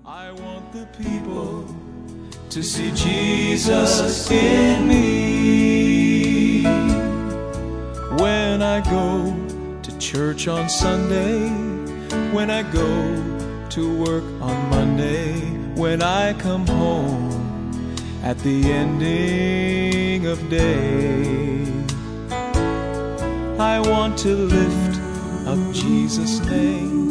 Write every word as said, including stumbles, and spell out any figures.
I want the people to see Jesus in me. When I go to church on Sunday, when I go to work on Monday, when I come home at the ending of day, I want to lift up Jesus' name.